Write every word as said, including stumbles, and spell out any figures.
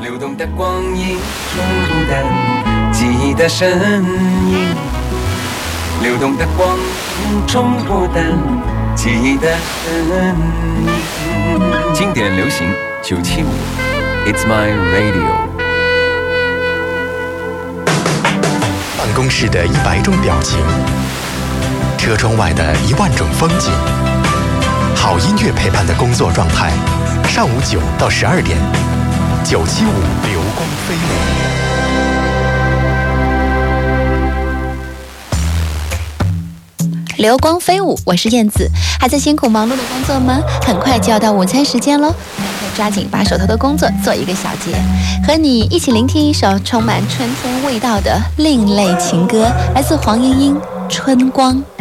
流动的光阴，冲入的记忆的身影，流动的光阴，冲入的记忆的身影。经典流行九七五 ，It's my radio。 办公室的一百种表情，车窗外的一万种风景，好音乐陪伴的工作状态。上午九到十二点，九七五流光飞舞。流光飞舞，我是燕子。还在辛苦忙碌的工作吗？很快就要到午餐时间喽，抓紧把手头的工作做一个小结，和你一起聆听一首充满春天味道的另类情歌，来自黄莺莺《春光》。